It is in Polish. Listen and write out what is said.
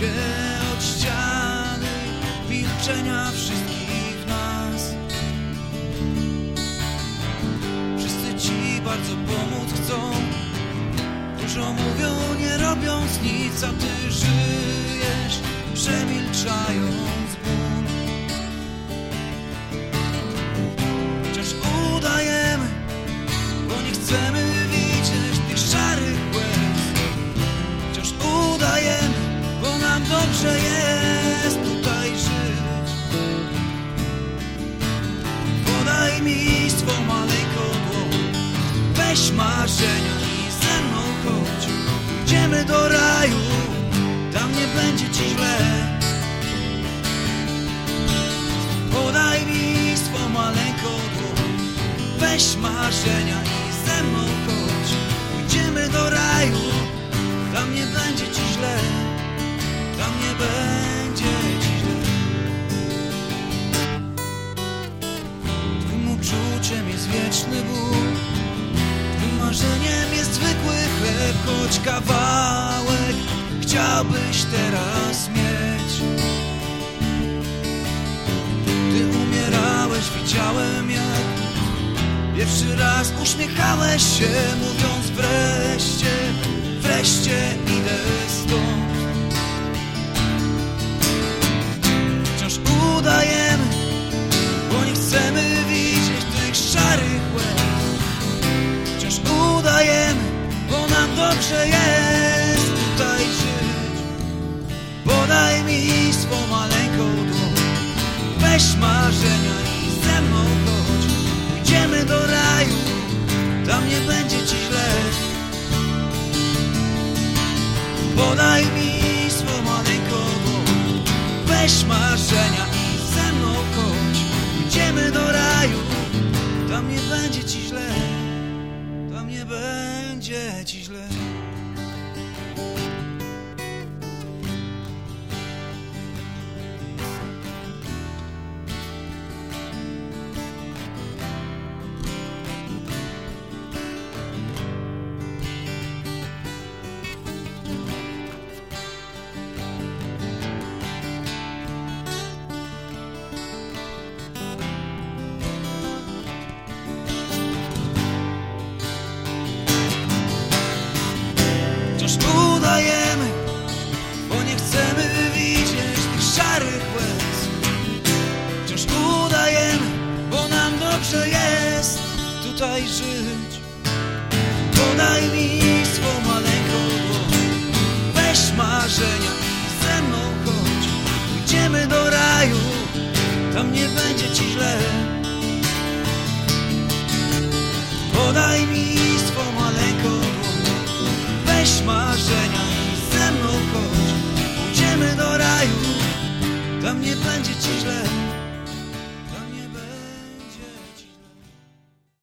się od ściany milczenia wszystkich nas. Wszyscy ci bardzo pomóc chcą, dużo mówią, nie robiąc nic, a ty żyjesz, przemilczając ból. Wciąż udajemy, bo nie chcemy widzieć tych szarych łez. Wciąż udajemy, bo nam dobrze jest tutaj żyć. Podaj mi swą maleńką dłoń, weź marzenia i ze mną chodź. Idziemy do raju, tam nie będzie ci źle. Podaj mi swą maleńką dłoń, weź marzenia i ze mną chodź. Idziemy do raju, tam nie będzie ci źle. Tam nie będzie ci źle. Twym uczuciem jest wieczny ból, twym marzeniem jest zwykły chleb, choć kawałek chciałbyś teraz mieć. Ty umierałeś, widziałem jak pierwszy raz uśmiechałeś się, mówiąc wreszcie, wreszcie idę stąd. Wciąż udajemy, bo nie chcemy widzieć tych szarych łez. Wciąż udajemy, bo nam dobrze jest tutaj żyć. Podaj mi swą maleńką dłoń, weź marzenia i ze mną chodź. Idziemy do raju, tam nie będzie ci źle. Podaj mi swą maleńką dłoń, weź marzenia i ze mną chodź. Idziemy do raju, tam nie będzie ci źle. Tam nie będzie ci źle. Wciąż udajemy, bo nie chcemy widzieć tych szarych łez. Wciąż udajemy, bo nam dobrze jest tutaj żyć. Podaj mi swą maleńką dłoń, weź marzenia i ze mną chodź. Idziemy do raju, tam nie będzie ci źle.